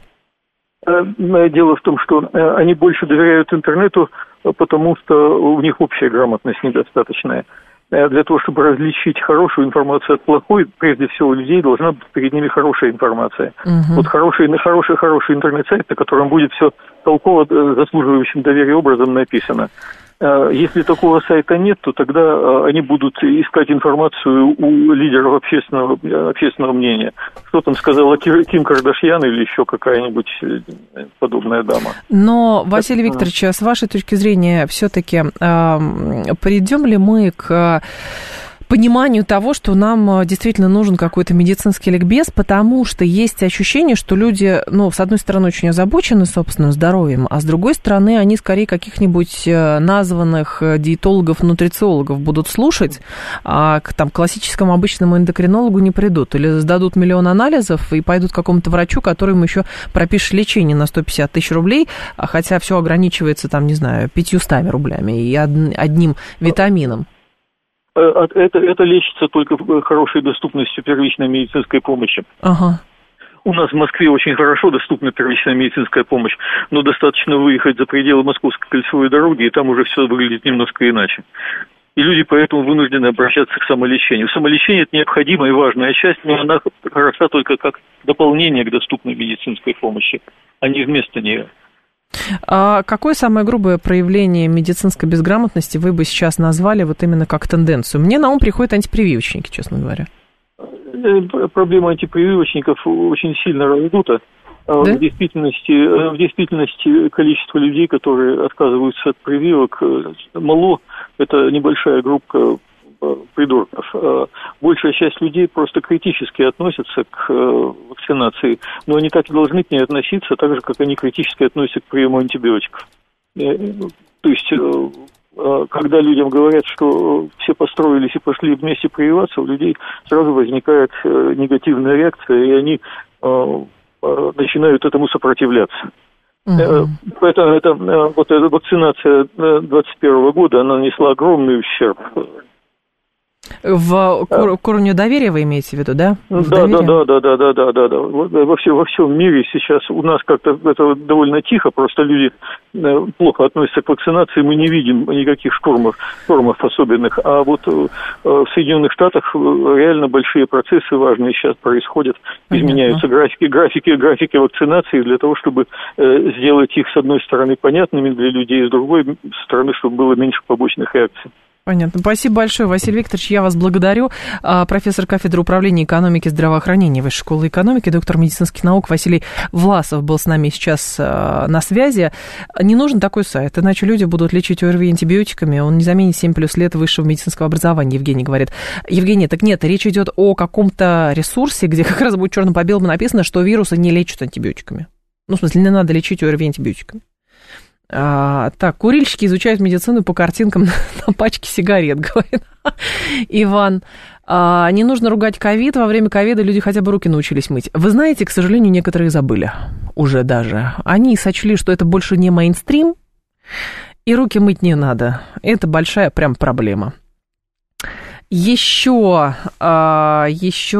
Дело в том, что они больше доверяют интернету, потому что у них общая грамотность недостаточная. Для того, чтобы различить хорошую информацию от плохой, прежде всего у людей должна быть перед ними хорошая информация. Вот хороший интернет-сайт, на котором будет все толково, заслуживающим доверия образом написано. Если такого сайта нет, то тогда они будут искать информацию у лидеров общественного мнения. Что там сказала Ким Кардашьян или еще какая-нибудь подобная дама. Но, Василий Викторович, с вашей точки зрения, все-таки придем ли мы к пониманию того, что нам действительно нужен какой-то медицинский ликбез, потому что есть ощущение, что люди, ну, с одной стороны, очень озабочены собственным здоровьем, а с другой стороны, они скорее каких-нибудь названных диетологов, нутрициологов будут слушать, а к там, классическому обычному эндокринологу не придут. Или сдадут миллион анализов и пойдут к какому-то врачу, который им еще пропишет лечение на 150 тысяч рублей, хотя все ограничивается, там, не знаю, 500 рублями и одним витамином. Это лечится только хорошей доступностью первичной медицинской помощи. Ага. У нас в Москве очень хорошо доступна первичная медицинская помощь, но достаточно выехать за пределы Московской кольцевой дороги, и там уже все выглядит немножко иначе. И люди поэтому вынуждены обращаться к самолечению. Самолечение – это необходимая и важная часть, но она хороша только как дополнение к доступной медицинской помощи, а не вместо нее. А какое самое грубое проявление медицинской безграмотности вы бы сейчас назвали вот именно как тенденцию? Мне на ум приходят антипрививочники, честно говоря. Проблема антипрививочников очень сильно раздута. Да? В действительности количество людей, которые отказываются от прививок, мало. Это небольшая группа придурков. Большая часть людей просто критически относятся к вакцинации, но они так и должны к ней относиться, так же, как они критически относятся к приему антибиотиков. То есть, когда людям говорят, что все построились и пошли вместе прививаться, у людей сразу возникает негативная реакция, и они начинают этому сопротивляться. Поэтому эта вакцинация 2021 года, она нанесла огромный ущерб. В к уровню доверия вы имеете в виду, да? Да. Во всем мире сейчас у нас как-то это довольно тихо, просто люди плохо относятся к вакцинации, мы не видим никаких штормов особенных. А вот в Соединенных Штатах реально большие процессы важные сейчас происходят, изменяются графики вакцинации для того, чтобы сделать их, с одной стороны, понятными для людей, с другой стороны, чтобы было меньше побочных реакций. Понятно. Спасибо большое, Василий Викторович. Я вас благодарю. Профессор кафедры управления экономики и здравоохранения Высшей школы экономики, доктор медицинских наук Василий Власов был с нами сейчас на связи. Не нужен такой сайт, иначе люди будут лечить ОРВИ антибиотиками. Он не заменит 7+ лет высшего медицинского образования, Евгений говорит. Евгений, так нет, речь идет о каком-то ресурсе, где как раз будет черным по белому написано, что вирусы не лечат антибиотиками. Ну, в смысле, не надо лечить ОРВИ антибиотиками. Так, курильщики изучают медицину по картинкам на пачке сигарет, говорит Иван. Не нужно ругать ковид. Во время ковида люди хотя бы руки научились мыть. Вы знаете, к сожалению, некоторые забыли уже даже. Они сочли, что это больше не мейнстрим, и руки мыть не надо. Это большая прям проблема. Еще. Так,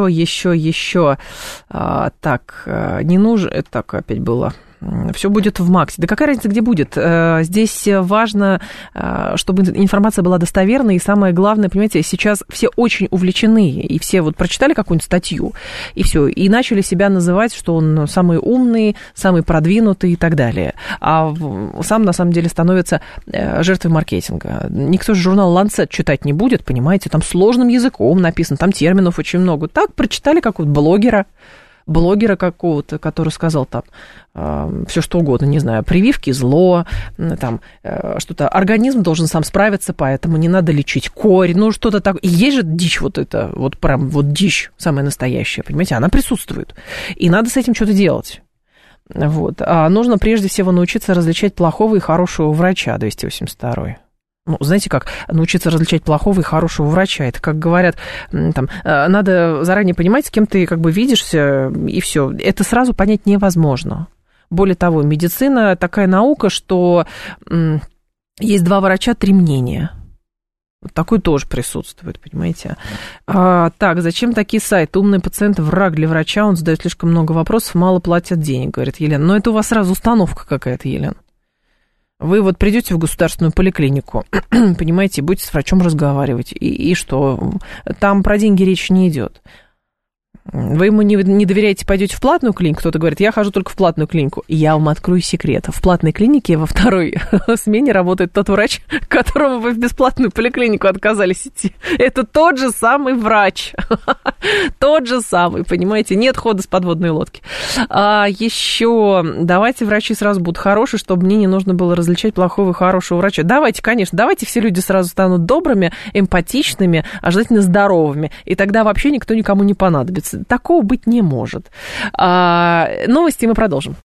не нужно... Так, опять было... Все будет в Максе. Да какая разница, где будет? Здесь важно, чтобы информация была достоверной, и самое главное, понимаете, сейчас все очень увлечены, и все вот прочитали какую-нибудь статью, и все, и начали себя называть, что он самый умный, самый продвинутый и так далее. А сам, на самом деле, становится жертвой маркетинга. Никто же журнал «Ланцет» читать не будет, понимаете, там сложным языком написано, там терминов очень много. Так, прочитали какого-то блогера какого-то, который сказал там все что угодно, не знаю, прививки зло, там что-то, организм должен сам справиться, поэтому не надо лечить корь, ну что-то такое. И есть же дичь вот это, вот прям вот дичь самая настоящая, понимаете, она присутствует. И надо с этим что-то делать. Вот. А нужно прежде всего научиться различать плохого и хорошего врача, 282-й. Ну, знаете как, научиться различать плохого и хорошего врача. Это, как говорят, там, надо заранее понимать, с кем ты как бы видишься, и все. Это сразу понять невозможно. Более того, медицина такая наука, что есть 2 врача, 3 мнения. Такой тоже присутствует, понимаете. Так, зачем такие сайты? Умный пациент – враг для врача, он задает слишком много вопросов, мало платят денег, говорит Елена. Но это у вас сразу установка какая-то, Елена. Вы вот придете в государственную поликлинику, понимаете, будете с врачом разговаривать, и что? Там про деньги речь не идет. Вы ему не доверяете, пойдете в платную клинику, кто-то говорит, я хожу только в платную клинику. Я вам открою секрет. В платной клинике во второй смене работает тот врач, которому вы в бесплатную поликлинику отказались идти. Это тот же самый врач. Тот же самый, понимаете? Нет хода с подводной лодки. А еще давайте врачи сразу будут хорошие, чтобы мне не нужно было различать плохого и хорошего врача. Давайте, конечно, давайте все люди сразу станут добрыми, эмпатичными, а желательно здоровыми. И тогда вообще никто никому не понадобится. Такого быть не может. Новости мы продолжим.